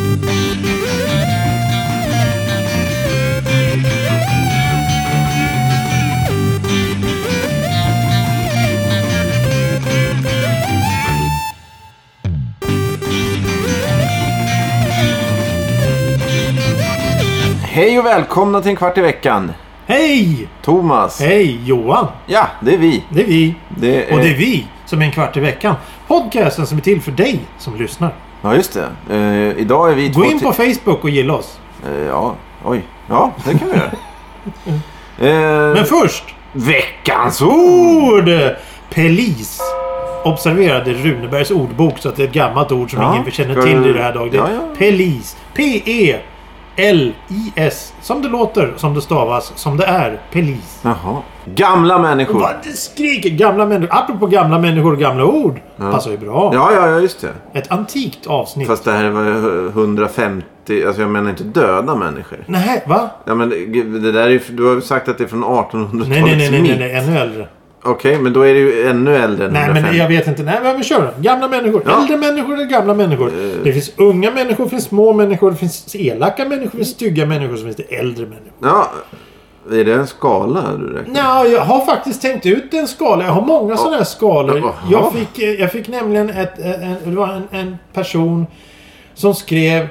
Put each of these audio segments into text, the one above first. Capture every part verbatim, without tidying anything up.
Hej och välkomna till en kvart i veckan. Hej! Thomas. Hej Johan. Ja, det är vi. Det är vi. Det är... Och det är vi som är en kvart i veckan. Podcasten som är till för dig som lyssnar. Ja, just det. Uh, idag är vi Gå två... in på Facebook och gilla oss. Uh, ja, oj. Ja, det kan vi göra. uh... Men först. Veckans ord! Pelis. Observerade Runebergs ordbok så att det är ett gammalt ord som ja, ingen känner till i det här dagen. Ja, ja. Pelis. P-E L I S. Som det låter, som det stavas, som det är. Pelis. Jaha. Gamla människor. Vad det skriker. Gamla människor. Apropå gamla människor och gamla ord. Ja. Passar ju bra. Ja, ja, ja, just det. Ett antikt avsnitt. Fast det här var hundrafemtio. Alltså jag menar inte döda människor. Nej, va? Ja, men det där är, du har ju sagt att det är från artonhundratalet. Nej, nej, nej, nej, nej, nej, ännu äldre. Okej, okay, men då är det ju ännu äldre än Nej, hundrafemtio. men jag vet inte. Nej, men kör då. Gamla människor. Ja. Äldre människor eller gamla människor. Uh. Det finns unga människor, det finns små människor, det finns elaka människor, det finns stygga människor, så finns det äldre människor. Ja, är det en skala du räknar? Nej, jag har faktiskt tänkt ut en skala. Jag har många sådana här skalor. Jaha. Jag fick, jag fick nämligen ett, en, det var en, en person som skrev...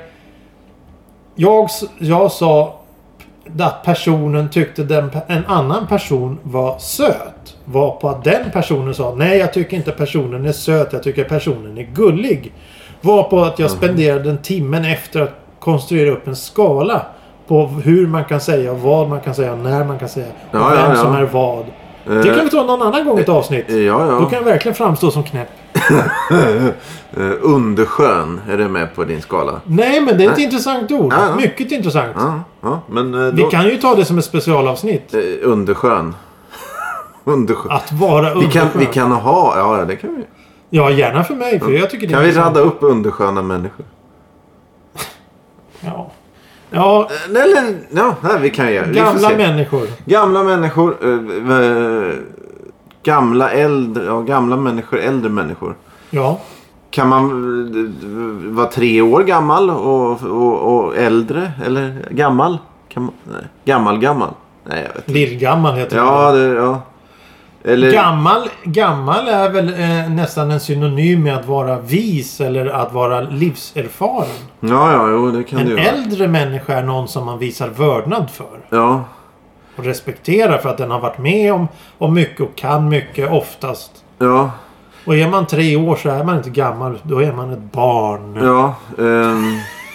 Jag, jag sa att personen tyckte den, en annan person var söt. Var på att den personen sa: nej, jag tycker inte personen är söt, jag tycker personen är gullig. Var på att jag spenderade en timmen efter att konstruera upp en skala på hur man kan säga, vad man kan säga, när man kan säga, och ja, vem ja, ja. som är vad. Det kan vi ta någon annan gång ett avsnitt. Ja, ja. Då kan jag verkligen framstå som knäpp. uh, underskön är det med på din skala? Nej, men det är ett Nej. intressant ord. Ja, ja. Mycket intressant. Ja, ja, men, uh, vi då... kan ju ta det som ett specialavsnitt. Uh, underskön. underskön. Att vara underskön. Vi kan, vi kan ha... Ja, det kan vi. Ja, gärna för mig. För jag tycker det kan är vi radda upp undersköna människor? Ja. Ja. Eller, ja, nej, vi kan göra. Gamla människor. Gamla människor. Uh, gamla äldre. Ja, gamla människor. Äldre människor. Ja. Kan man uh, vara tre år gammal och, och, och äldre? Eller gammal? Kan man, nej. Gammal, gammal. Nej, jag vet inte. Lillgammal heter ja, det. det. Ja. Eller... Gammal, gammal är väl eh, nästan en synonym med att vara vis eller att vara livserfaren. Ja, ja, jo, det kan en det vara. En äldre människa är någon som man visar vördnad för. Ja. Och respekterar för att den har varit med om, om mycket och kan mycket oftast. Ja. Och är man tre år så är man inte gammal. Då är man ett barn. Ja. Um...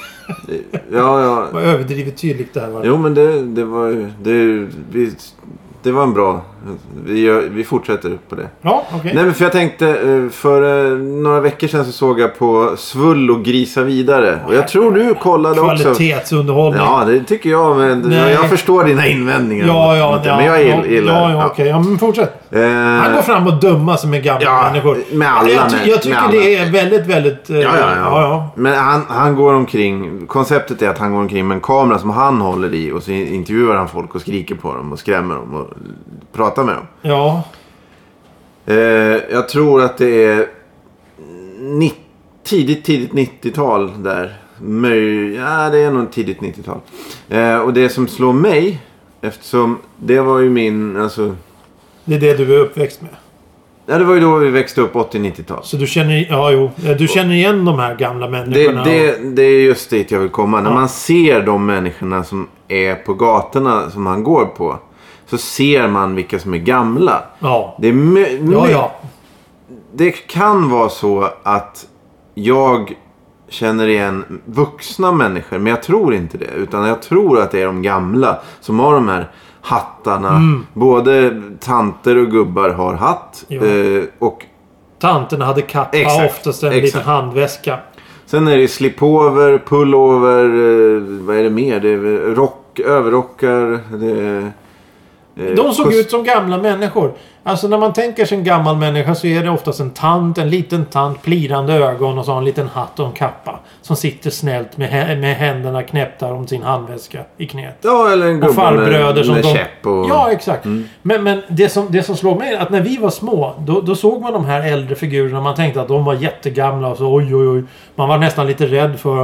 ja, ja. Det var överdrivet tydligt där. Jo, men det, det var ju... Det, vi, det var en bra... Vi, gör, vi fortsätter på det. Ja, okej. Okay. Nej, men för jag tänkte... För några veckor sedan så såg jag på Svull och grisa vidare. Och jag tror du kollade också... Kvalitetsunderhållning. Ja, det tycker jag. Men Nej. jag förstår dina invändningar. Ja, ja. Men ja, jag gillar... Ja, ja, okej. Okay. Ja, men fortsätt. Eh, Han går fram och dömar sig med gamla ja, människor. Med alla. Jag, jag, jag tycker med alla. det är väldigt, väldigt... Eh, ja, ja, ja. ja, ja. Men han, han går omkring... Konceptet är att han går omkring med en kamera som han håller i. Och så intervjuar han folk och skriker på dem och skrämmer dem och pratar med dem. Ja. Eh, jag tror att det är nittio, tidigt, tidigt nittiotal där. Möj, ja, det är nog tidigt nittiotal. Eh, och det som slår mig, eftersom det var ju min, alltså... Det är det du är uppväxt med. Ja, det var ju då vi växte upp åttio-nittiotal. Så du känner, ja, jo, du känner igen de här gamla människorna? Det, det, det är just dit jag vill komma. Ja. När man ser de människorna som är på gatorna som han går på, så ser man vilka som är gamla. Ja. Det är my- my- ja, ja. Det kan vara så att jag känner igen vuxna människor, men jag tror inte det. Utan jag tror att det är de gamla som har de här hattarna. Mm. Både tanter och gubbar har hatt. Ja. Eh, och tanterna hade kappa, exakt, oftast en exakt. liten handväska. Sen är det slipover, pullover, eh, vad är det mer? Det är rock, överrockar, det är... De såg kost- ut som gamla människor. Alltså när man tänker sig en gammal människa så är det oftast en tant, en liten tant, plirande ögon och så en liten hatt och en kappa. Som sitter snällt med, h- med händerna knäppta om sin handväska i knät. Ja, eller en gubbe med, som med de... käpp och... Ja, exakt. Mm. Men, men det, som, det som slog mig är att när vi var små, då, då såg man de här äldre figurerna. Man tänkte att de var jättegamla och så oj, oj, oj. Man var nästan lite rädd för dem.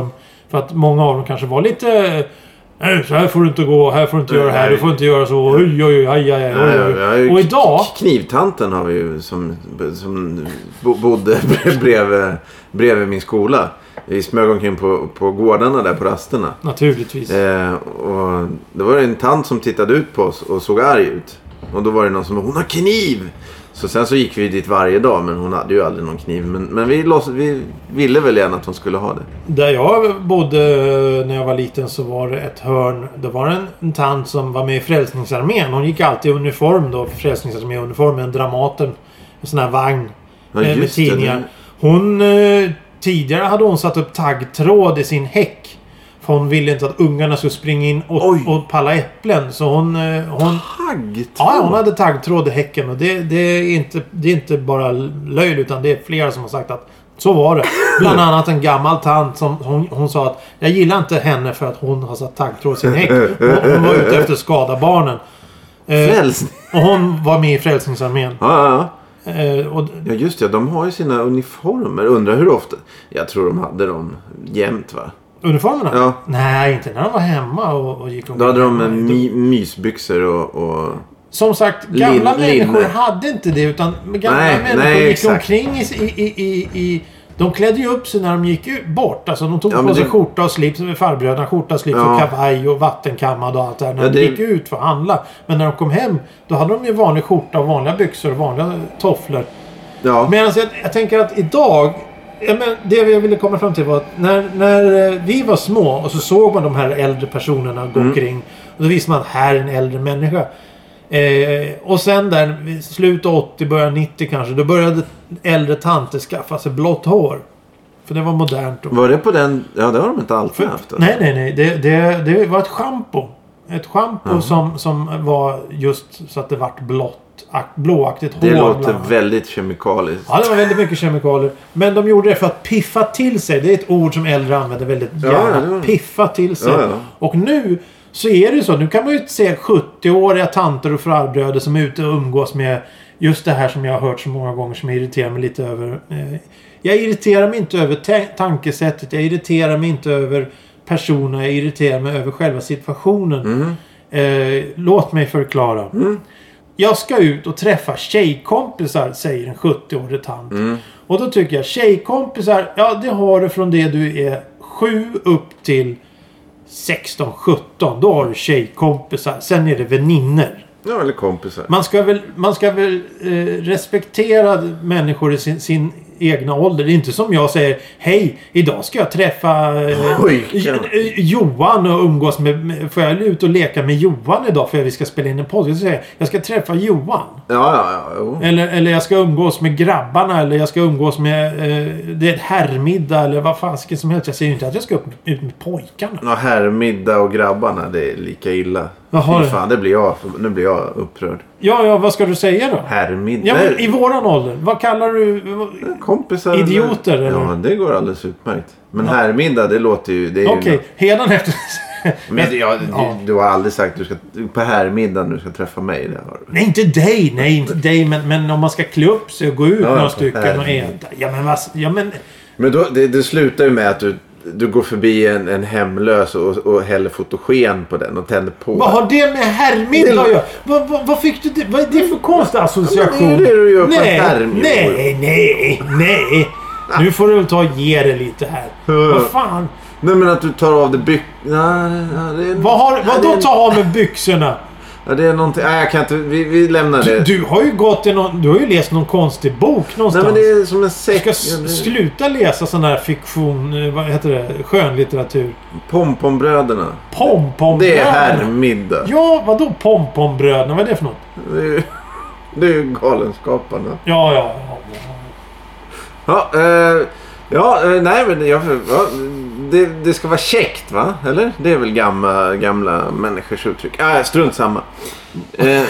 För att många av dem kanske var lite... Nej, så här får du inte gå, här får du inte göra det här, du får inte göra så, oj, oj, oj, aj, aj, oj, oj. Och idag... Knivtanten har vi ju som, som bodde bredvid, bredvid min skola. Vi smög omkring på, på gårdarna där på rasterna. Naturligtvis. Eh, och det var en tant som tittade ut på oss och såg arg ut. Och då var det någon som, hon har kniv! Så sen så gick vi dit varje dag, men hon hade ju aldrig någon kniv. Men, men vi, loss, vi ville väl gärna att hon skulle ha det. Där jag bodde när jag var liten så var det ett hörn. Det var en, en tant som var med i Frälsningsarmén. Hon gick alltid i uniform då, Frälsningsarmén-uniform med en Dramaten. En sån här vagn Ja, med, med tidningar. Det. Hon, eh, tidigare hade hon satt upp taggtråd i sin häck. För hon ville inte att ungarna skulle springa in och, och palla äpplen. Så hon... hon taggtråd? Ja, hon hade taggtråd i häcken. Och det, det, är inte, det är inte bara löjl, utan det är flera som har sagt att så var det. Bland annat en gammal tant som hon, hon sa att jag gillar inte henne för att hon har satt taggtråd i sin häck. Hon, hon var ute efter att skada barnen. Frälsning? Eh, och hon var med i Frälsningsarmén. Ja, ja, ja. Eh, och, ja, just det. De har ju sina uniformer. Undrar hur ofta. Jag tror de hade dem jämt, va? Uniformerna? Ja. Nej, inte när de var hemma och, och gick omkring. Då hade de en my, mysbyxor och, och... Som sagt, gamla Lin, människor linne. hade inte det. Utan gamla nej, människor nej, gick exakt. omkring i, i, i, i... De klädde ju upp sig när de gick ut bort. Alltså de tog ja, på sig det... skjorta och slips. Farbröderna skjorta och slips ja. och kavaj och vattenkammad och allt det här. När ja, de det... gick ut för att handla. Men när de kom hem, då hade de ju vanlig skjorta och vanliga byxor och vanliga tofflor. Ja. Medan jag, jag tänker att idag... Ja, men det jag ville komma fram till var att när, när vi var små och så såg man de här äldre personerna gå mm. omkring. Och då visste man att här är en äldre människa. Eh, och sen där, vid slutet av åttio, början nittio kanske, då började äldre tanter skaffa sig blått hår. För det var modernt. Var det på den? Ja, det har de inte alltid för, haft. Alltså. Nej, nej, nej. Det, det, det var ett shampoo. Ett shampoo mm. som, som var just så att det vart blått. Blåaktigt hår. Det låter väldigt kemikaliskt. Ja, det var väldigt mycket kemikalier. Men de gjorde det för att piffa till sig. Det är ett ord som äldre använder väldigt ja, gärna. ja, ja. Piffa till sig. Ja, ja. Och nu så är det ju så. Nu kan man ju se sjuttio-åriga tanter och farbröder som är ute och umgås med just det här som jag har hört så många gånger som jag irriterar mig lite över. Jag irriterar mig inte över ta- tankesättet. Jag irriterar mig inte över personer. Jag irriterar mig över själva situationen. Mm. Eh, låt mig förklara. Mm. Jag ska ut och träffa tjejkompisar, säger en sjuttio-årig tant. Mm. Och då tycker jag, tjejkompisar, ja det har du från det du är sju upp till sexton sjutton. Då har du tjejkompisar. Sen är det väninner. Ja, eller kompisar. Man ska väl, man ska väl eh, respektera människor i sin, sin egna ålder. Det är inte som jag säger, hej, idag ska jag träffa eh, Oj, J- Johan och umgås med, med... Får jag ut och leka med Johan idag för att vi ska spela in en podd? Jag ska säga, jag ska träffa Johan. Ja, ja, ja. Jo. Eller, eller jag ska umgås med grabbarna. Eller jag ska umgås med... Eh, det är ett herrmiddag. Eller vad fasiken som helst. Jag säger inte att jag ska upp, ut med pojkarna. Ja, herrmiddag och grabbarna, det är lika illa. Jaha. Fy fan, det blir jag, nu blir jag upprörd. Ja, ja, vad ska du säga då? Herrmiddag. Ja, men i våran ålder. Vad kallar du... Kompisar. Idioter, eller? Ja, det går alldeles utmärkt. Men ja. Herrmiddag, det låter ju... Okej, okay. Hedan efter... Men ja, ja. Du, du har aldrig sagt att du ska... På herrmiddag du ska träffa mig. Det har du. Nej, inte dig. Nej, inte dig. Men, men om man ska klä upp sig och gå ut ja, några stycken och äta. Ja, men vad... Ja, men... Men då, det, det slutar ju med att du... Du går förbi en, en hemlös och, och häller fotogen på den och tänder på. Vad har det med herrmiddag att göra? Vad, vad, vad fick du det? Vad är det för konstig association? Ja, det är det du gör på nej, herrmiddag. nej, nej, nej. Nu får du väl ta och ge det lite här. Uh. Vad fan? Nej, men att du tar av dig byxorna. Ja, ja, vad har, vad då ta av med byxorna? Ja, det är någonting... Nej, jag kan inte... Vi, vi lämnar det. Du, du har ju gått i någon... Du har ju läst någon konstig bok någonstans. Nej, men det är som en säck. Du ska s- sluta läsa sån här fiktion... Vad heter det? Skönlitteratur. Pompombröderna. Pompombröderna? Det är herrmiddag. Ja, vadå pompombröderna? Vad är det för något? Det är ju, det är ju galenskaparna. Ja, ja, ja. Ja, eh, ja eh, nej men jag, ja, det, det ska vara käckt, va? Eller? Det är väl gamla, gamla människors uttryck. Ah, strunt samma. Eh,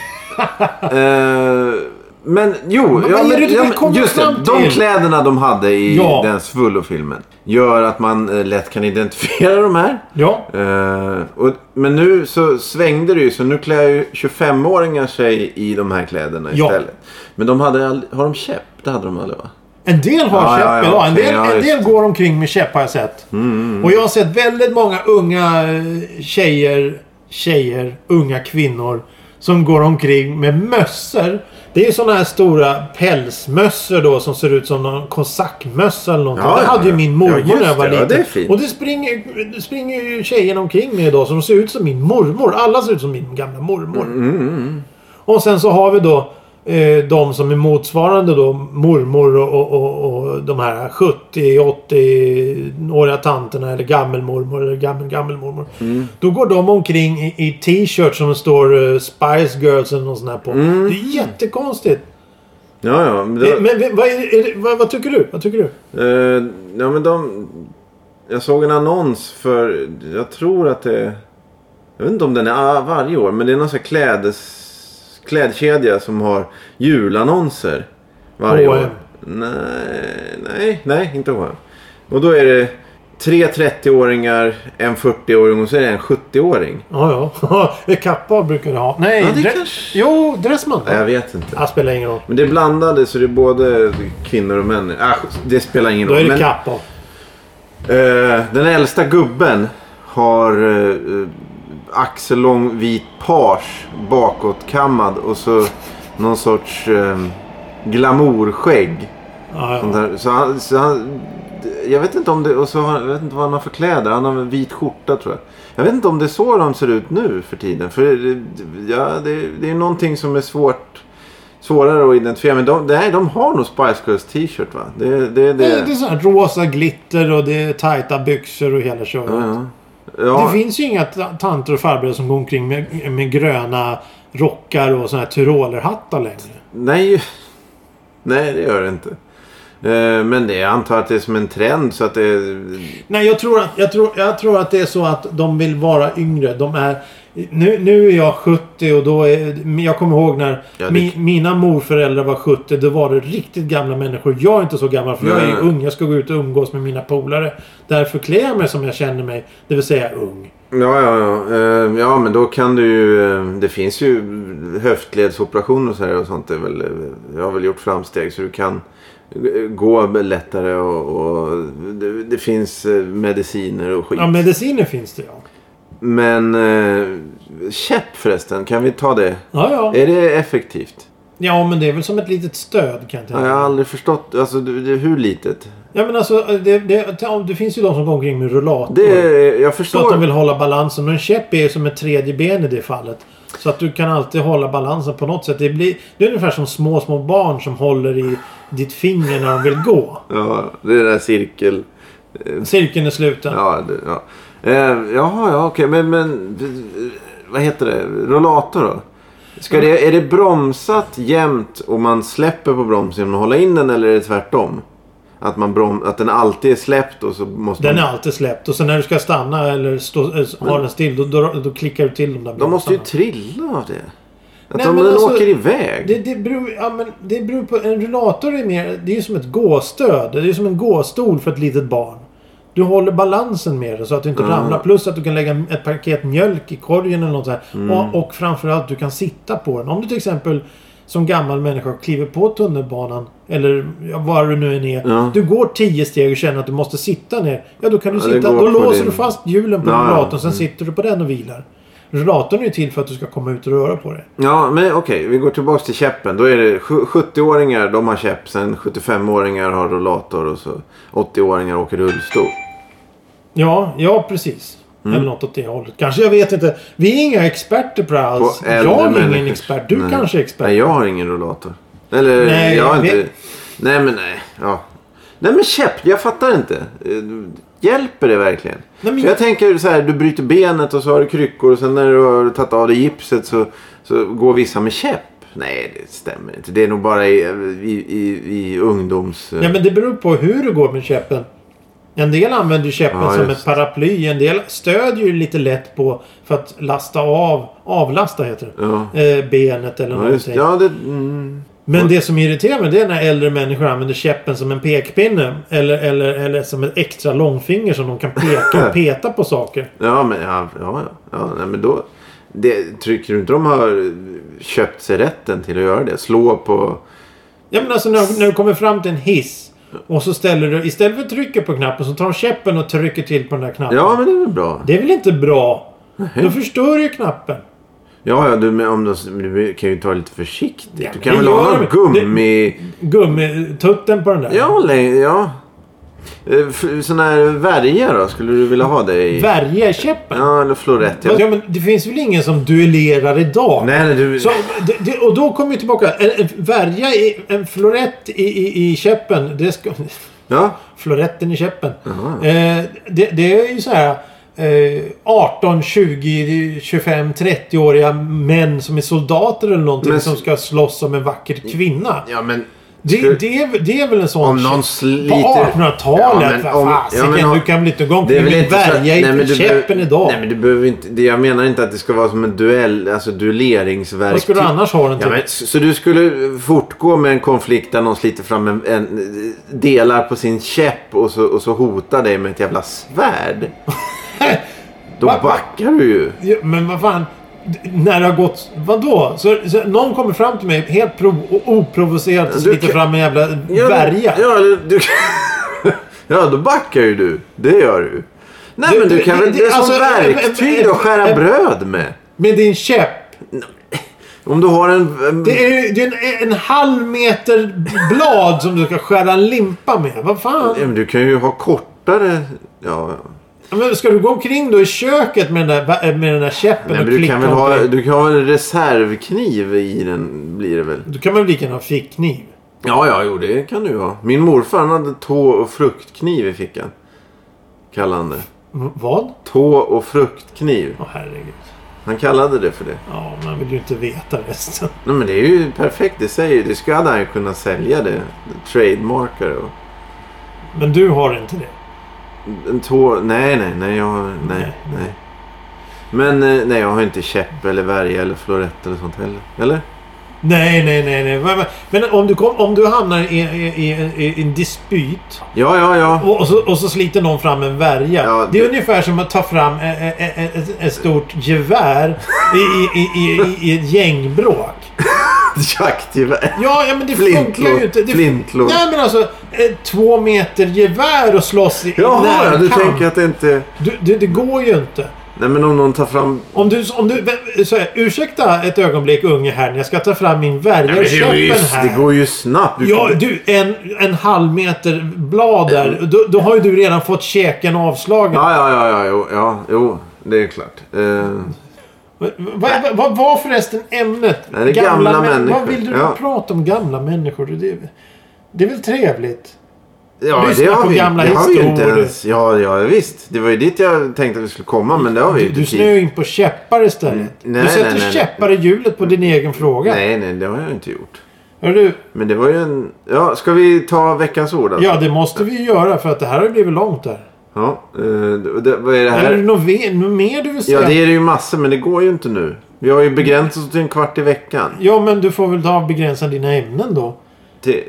eh, men jo, men, ja, men, det ja, just det. De kläderna de hade i ja. den Svullo-filmen gör att man eh, lätt kan identifiera de här. Ja. Eh, och, men nu så svängde det ju, så nu klär ju tjugofemåringar sig i de här kläderna ja. istället. Men de hade, har de käpp? Det hade de aldrig, va? En del har Ja, käpp ja, ja, idag. En okej, del, ja, en just del det. går omkring med käpp har jag sett. Mm, mm. Och jag har sett väldigt många unga eh, tjejer, tjejer, unga kvinnor som går omkring med mössor. Det är ju sådana här stora pälsmössor då som ser ut som någon kosackmössa eller någonting. Ja, det ja, hade ju ja. min mormor Ja, just när jag var det. Ja, liten. det är fint. Och det springer, det springer ju tjejerna omkring med idag som ser ut som min mormor. Alla ser ut som min gamla mormor. Mm, mm, mm. Och sen så har vi då eh, de som är motsvarande då mormor och, och, och, och de här sjuttio-åttio-åriga tanterna eller gammelmormor eller gammel gammelmormor. Mm. Då går de omkring i, i t-shirts som det står uh, Spice Girls eller något sånt här på. Mm. Det är jättekonstigt. Ja, ja. Men, Eh, då, Men vad, är, är, det- vad, vad tycker du? Vad tycker du? eh, ja, men de... Jag såg en annons för... Jag tror att det... Jag vet inte om den är ah, varje år. Men det är någon sån här klädes, klädkedja som har julannonser varje H och M. år. Nej, nej, nej, inte H och M. Och då är det tre trettio-åringar, en fyrtio-åring och så är det en sjuttio-åring. Ja, ja. Det Kappa brukar det ha. Nej, Ja, det Dre- kanske- Jo, Dressman. Nej, jag vet inte. Ja, spelar ingen roll. Men det är blandade så det är både kvinnor och män. Äh, det spelar ingen Då roll. är det Men, Kappa. eh, den äldsta gubben har eh, axellång vit page bakåtkammad och så någon sorts eh, glamourskägg. Ja, Sånt ja. där. Så han, så han, jag vet inte om det, och så har, jag vet inte vad han har för kläder. Han har en vit skjorta tror jag. Jag vet inte om det är så de ser ut nu för tiden. För det, ja, det, det är någonting som är svårt, svårare att identifiera. Men de, nej, de har nog Spice Girls t-shirt va? Det, det, det, Det, det är så här rosa glitter och det är tajta byxor och hela köret. ja, ja. Ja. Det finns ju inga ta- tanter och farbröder som går omkring med, med gröna rockar och såna här tyrolerhattar längre. Nej, nej det gör det inte. Eh, Men det, jag antar att det är som en trend så att det... Nej, jag tror att, jag tror, jag tror att det är så att de vill vara yngre. De är... Nu, nu är jag sjuttio och då är... Jag kommer ihåg när Ja, det- mi, mina morföräldrar var sjuttio. Då var det riktigt gamla människor. Jag är inte så gammal för jag är Nej. ung. Jag ska gå ut och umgås med mina polare. Därför klär jag mig som jag känner mig. Det vill säga ung. Ja, ja, ja. Eh, Ja, men då kan du ju... eh, Det finns ju höftledsoperationer och så här och sånt. Det är väl, eh, jag har väl gjort framsteg så du kan eh, gå lättare och, och det, det finns eh, mediciner och skit. Ja, mediciner finns det ja. Men eh, käpp förresten, kan vi ta det? Ja, ja. Är det effektivt? Ja, men det är väl som ett litet stöd kan jag Ja, tänka. jag har aldrig förstått. Alltså, det, det, hur litet? Ja, men alltså det, det, det finns ju de som går omkring med rullator. Det, jag Så att förstår. de vill hålla balansen. Men en käpp är ju som ett tredje ben i det fallet. Så att du kan alltid hålla balansen på något sätt. Det, blir, det är ungefär som små, små barn som håller i ditt finger när de vill gå. Ja, det är den där cirkel... Cirkeln är sluten. Ja, det, ja. Eh, jaha, ja, okej. Men, men vad heter det? Rollator då? Ska det, är det bromsat jämt och man släpper på bromsen genom att hålla in den eller är det tvärtom? Att, man brom, att den alltid är släppt och så måste Den är man... alltid släppt. Och sen när du ska stanna eller stå, äh, ha den still. Då, då, då klickar du till de där De måste ju bromsarna. trilla av det. Att Nej, de men den alltså, åker iväg. Det, det, beror, ja, men det beror på... En rullator är mer... Det är ju som ett gåstöd. Det är som en gåstol för ett litet barn. Du håller balansen med det så att du inte Mm. ramlar. Plus att du kan lägga ett paket mjölk i korgen eller något sånt här. Mm. Och, och framförallt du kan sitta på den. Om du till exempel som gammal människa kliver på tunnelbanan. Eller ja, var du nu än är. Ja. Du går tio steg och känner att du måste sitta ner. Ja, då kan du Ja, det sitta. går Då på låser din- du fast hjulen på Ja, ja. rullatorn. Sen Mm. sitter du på den och vilar. Rullatorn är ju till för att du ska komma ut och röra på dig. Ja, men okej. Vi går tillbaka till käppen. Då är det sju- sjuttio-åringar, de har käpp. Sen sjuttiofem-åringar har rollator och så åttio-åringar åker rullstol. Ja, ja precis. Mm. Eller något åt det hållet. Kanske, jag vet inte. Vi är inga experter på det alls. På äldre Jag är ingen människor. expert. Du Nej. kanske är expert. Nej, jag har ingen rollator. Eller, Nej, jag har jag inte... vet- Nej, men nej. Ja. Nej, men käpp. Jag fattar inte. Eh, Hjälper det verkligen? Nej, men För jag tänker så här, du bryter benet och så har du kryckor och sen när du har tagit av dig gipset så, så går vissa med käpp. Nej, det stämmer inte. Det är nog bara i, i, i, i ungdoms... Ja, men det beror på hur du går med käppen. En del använder ju käppen Ja, som just. ett paraply. En del stödjer ju lite lätt på för att lasta av. Avlasta heter det. Ja. Eh, benet eller Ja, just, någonting. ja, det... Mm. Men det som irriterar mig det är när äldre människor använder käppen som en pekpinne. Eller, eller, eller som ett extra långfinger som de kan peka och peta på saker. Ja, men ja, ja, ja, ja nej, men då... Det, tycker du inte de har köpt sig rätten till att göra det? Slå på... Ja, men alltså när, när du kommer fram till en hiss. Och så ställer du, istället för att trycka på knappen så tar de käppen och trycker till på den där knappen. Ja, men det är väl bra. Det är väl inte bra? Mm. Då förstör ju knappen. Ja, ja du, men om du, du kan ju ta lite försiktigt. Ja, du kan väl ha någon gummi... Gummitutten på den där. Ja, ja. Sån här värja då? Skulle du vilja ha det i? Värja-käppen? Ja, eller florett. Ja. Ja, men det finns väl ingen som duellerar idag? Nej, nej du... Så, det, det, och då kommer vi tillbaka. En, en värja, i, en florett i, i, i käppen. Det ska... Ja. Floretten i käppen. Eh, det, det är ju så här... Eh, arton, tjugo, tjugofem, trettio-åriga män som är soldater eller någonting men, som ska slåss om en vacker kvinna. Ja, men... Det, det, är, det är väl en sån... Om någon sliter... På artonhundratalet. Ja, om, ja, men, du kan väl inte gå omkring med värja i käppen idag. Nej, men du behöver inte... Det, jag menar inte att det ska vara som en duell... Alltså duelleringsverktyg. Vad skulle du annars ha den till? Ja, men, så, så du skulle fortgå med en konflikt där någon sliter fram en, en delar på sin käpp och så, och så hotar dig med ett jävla svärd. Då va, backar du ju. Ja, men vad fan... När det har gått... Vadå? Så, så någon kommer fram till mig helt prov, oprovocerat och sliter kan, fram en jävla ja, värja. Ja, du, ja, då backar ju du. Det gör du. Nej, du, men du kan väl... Det är som alltså, verktyg att skära en, bröd med. Med din käpp. Om du har en... en det är, det är en, en halv meter blad som du ska skära en limpa med. Vad fan? Ja, men du kan ju ha kortare... Ja, ja. Men ska du gå omkring då i köket med den där, med den där käppen? Nej, och du kan väl ha, du kan ha en reservkniv i den, blir det väl? Du kan väl lika gärna ha fickkniv? Ja, ja, jo, det kan du ha. Min morfar han hade tå- och fruktkniv i fickan. Kallade han det. V- vad? Tå- och fruktkniv. Åh, herregud. Han kallade det för det. Ja, man vill ju inte veta resten. Nej, men det är ju perfekt. Det säger det ska han ju kunna sälja det. Trademarkare och... Men du har inte det? En tå... Nej, nej, nej, jag har... Nej, nej. nej. Men nej, jag har inte käpp eller värja eller florett eller sånt heller. Eller? Nej, nej, nej, nej. Men, men om, du kom, om du hamnar i, i, i, i en dispyt. Ja, ja, ja. Och, och, så, och så sliter någon fram en värja. Ja, det... det är ungefär som att ta fram ett stort gevär i, i, i, i, i ett gängbråk. Jaktgevär. Ja, ja, men det funkar ju inte. Det, Flintlås. Nej, men alltså ett två meter gevär och slåss i Jaha, närkamp. Ja, du tänker att det inte... Du, det, det går ju inte. Nej, men om någon tar fram... Om du... Om du så här, ursäkta ett ögonblick, unge här. När jag ska ta fram min värja i käppen här. Det går ju snabbt. Du ja, kan... du, en, en halv meter blad där. Mm. Då, då har ju du redan fått käken avslagen. Ja, ja, ja, ja, jo, ja, jo, det är klart. Uh... Vad va, va, var förresten ämnet? Nej, det är gamla, gamla människor. Vad vill du ja. prata om gamla människor? Det, det är väl trevligt? Ja, Lyssna det har på vi, gamla det har vi historier. Inte ens. Ja, ja, visst. Det var ju dit jag tänkte att vi skulle komma, men det har vi du, inte. Du snöar in på käppar istället. Mm, nej, du sätter nej, nej, käppar nej. i hjulet på din egen fråga. Nej, nej, det har jag inte gjort. Hör du? Men det var ju en... Ja, ska vi ta veckans ord alltså? Ja, det måste vi göra för att det här har blivit långt där. Ja, uh, det, vad är det här? Är det något, något mer du vill säga? Ja, det är det ju massor, men det går ju inte nu. Vi har ju begränsat oss till en kvart i veckan. Ja, men du får väl ta begränsa dina ämnen då. Till...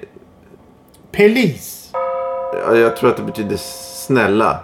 Pelis. Ja, jag tror att det betyder snälla.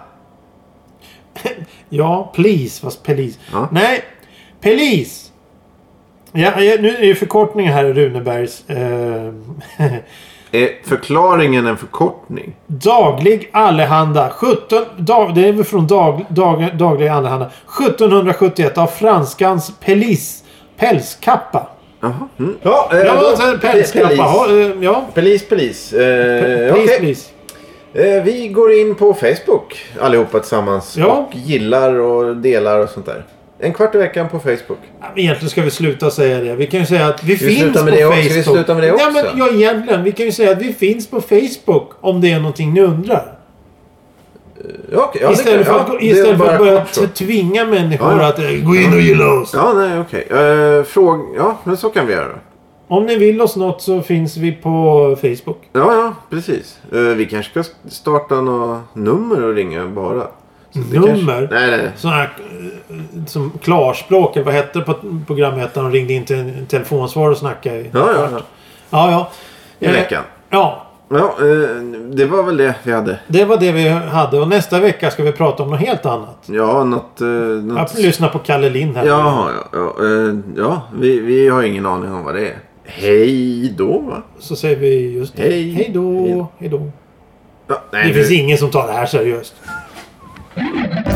Ja, please, fast pelis. Ja. Nej, pelis. Ja, ja, nu är ju förkortningen här i Runebergs. Eh... Är förklaringen en förkortning? Daglig allehanda. sjutton, dag, det är väl från dag, dag, daglig allehanda. sjuttonhundrasjuttioett av franskans pelis. Pälskappa. Jaha. Mm. Ja, eh, ja då, pälskappa. Pelis. Ha, eh, ja. Pelis, pelis. Eh, Pe- pelis, okay. pelis. Eh, vi går in på Facebook allihopa tillsammans. Ja. Och gillar och delar och sånt där. En kvart i veckan på Facebook. Ja, egentligen ska vi sluta säga det. Vi kan ju säga att vi, vi finns på med det Facebook. Också. Vi slutar med det också. Ja, men, ja, egentligen. Vi kan ju säga att vi finns på Facebook om det är någonting ni undrar. Ja, okay. ja, istället för, ja, att, istället för att börja t- tvinga människor ja, ja. att uh, gå in och gilla oss. Ja, nej, okej. Okay. Uh, fråg... Ja, men så kan vi göra. Om ni vill oss något så finns vi på Facebook. Ja, ja, precis. Uh, vi kanske ska starta några nummer och ringa bara. Nummer? Kanske... Nej, nej. Sån här, som klarspråk, eller vad hette det på programmet när de ringde in till en telefonsvar och snackade i ja, ja, ja. Ja, ja. I eh, veckan. Ja. Ja, det var väl det vi hade. Det var det vi hade. Och nästa vecka ska vi prata om något helt annat. Ja, något... något... Jag lyssnar på Kalle Lind här. Ja, ja, ja, ja vi, vi har ingen aning om vad det är. Hej då, va? Så säger vi just det. Hej. Hej då. Hej då. Ja, nej, det nu... finns ingen som tar det här seriöst.